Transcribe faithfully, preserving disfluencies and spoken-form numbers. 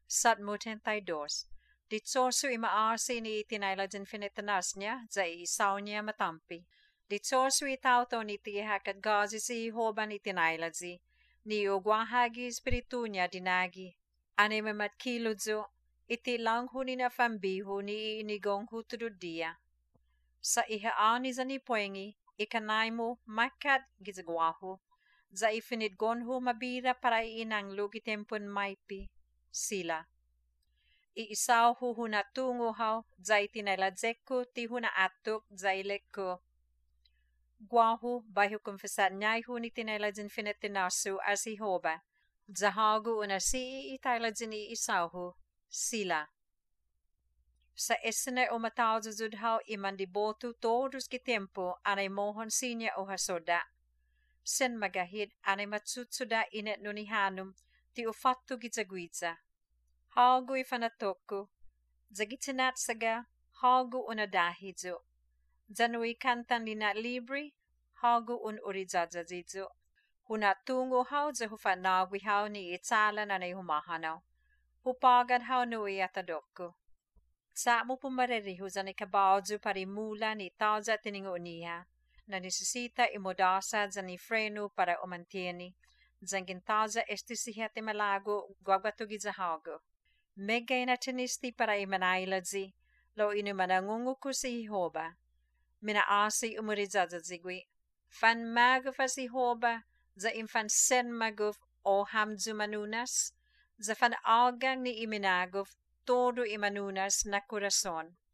Salmo thirty-two. Ditsorso imaarsi ni itinailadin finitanas niya, za iisaw niya matampi. Ditsorso itauto ni tihak at gazi si Jehoban itinailadzi, ni ugwahagi espiritu niya dinagi. Ane mamat kiludzo, iti langhu ni na fambihu ni inigong hutududia. Sa ihaani za ni poengi, ikanay mo makat gizagwahu, za ifinidgonhu mabira para iinanglo gitempon maipi, sila. Iisaw hu hunatungo haw, za itinaladzeko ti hunaatuk za ileko. Gwahu bahu konfesat nyay hu ni tinaladzin finetinasu as Jehoba, za hagu unasi italadzin iisaw hu, sila. Sa esene o matawzuzud haw imandibotu todos gitempo anay mohon sinya o hasoda. Sen magahid anay matsutsuda inet nunihanum ti ufattu gizagwiza. Hagu ifanatoku, zagitinat saga, hagu unadahizo. Zanui kantan lina libri, hagu un urizazazizo. Hunatungo haw za hufanagwi haw ni itsala na humahanaw. Hupagad haw nui atadoku. Sa mo pumaririho za ni kabawdzu parimula ni taza tiningo niya, na nisisita imodasa za ni freno para umantieni, zangin taza estisihate malago gwagwatugi za hago. Megay na tinisti para imanailadzi, lo inumanangunguku si Jehoba. Minaasi umurizazazigwi. Fan maguf as Jehoba, za infan sen maguf o hamdzu manunas, za fan agang ni iminaguf todo imanunas na kurason.